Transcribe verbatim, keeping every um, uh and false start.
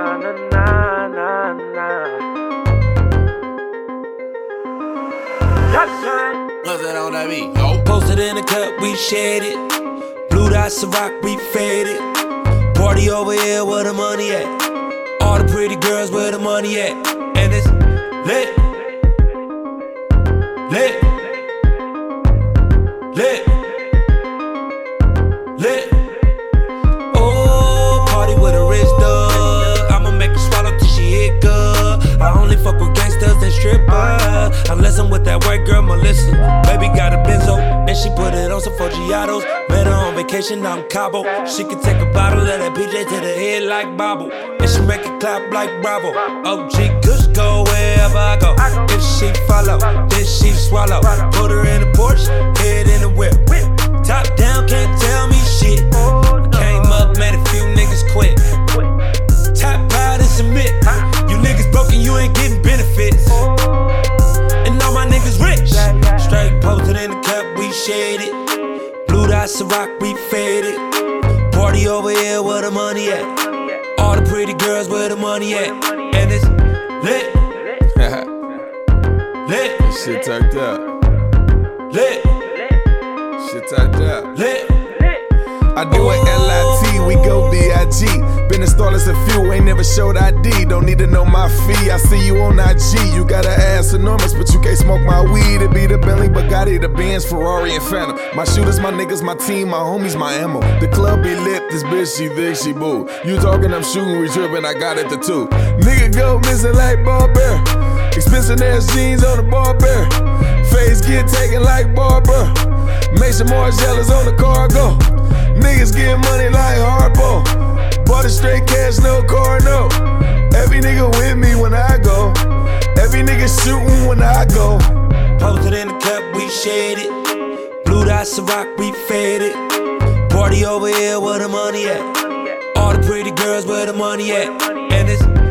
na na na na na. What's that on that beat? Oh. Posted in the cup, we shared it. Blue dots of rock, we faded. Party over here, where the money at? All the pretty girls, where the money at? And it's lit, lit, lit, lit. Oh, party with a rich dog. I'ma make her swallow till she hit good. I only fuck with gangsters and strippers, unless I'm with that white girl Melissa. Baby got a benzo, and she put it on some Foggiatos. Met her on vacation out in Cabo. She can take a bottle of that P J to the head like Bobble, and she make it clap like Bravo. O G Kush go wherever I go. If she follow, then she swallow. Put her in the Porsche, head in the whip. Top down, can't tell me shit. Came up, made a few niggas quit. Top out and submit. You niggas broken, you ain't getting benefits. And all my niggas rich. Straight posted in the cup, we shaded. Blue dots of rock, we faded. Party over here, where the money at? All the pretty girls, where the money at? And it's lit, lit, Shit turned up. lit, Shit turned up. lit. I do it L I T, we go B I G. Been installed as a few, ain't never showed I D. Don't need to know my fee, I see you on I G. You got an ass enormous, but you can't smoke my weed. It be the Bentley, Bugatti, the Benz, Ferrari, and Phantom. My shooters, my niggas, my team, my homies, my ammo. The club be lit, this bitch, she thick, she boo. You talking, I'm shooting, we tripping, I got it the two. Nigga go missing like Barber. Expensive ass jeans on the Barber. Face get taken like Barber. Make some more jealous on the cargo. Niggas get money like Harpo. Bought it straight cash, no car, no. Every nigga with me when I go. Every nigga shooting when I go. Posted in the cup, we shaded. Blue dots of rock, we faded. Party over here, where the money at? All the pretty girls, where the money at? And it's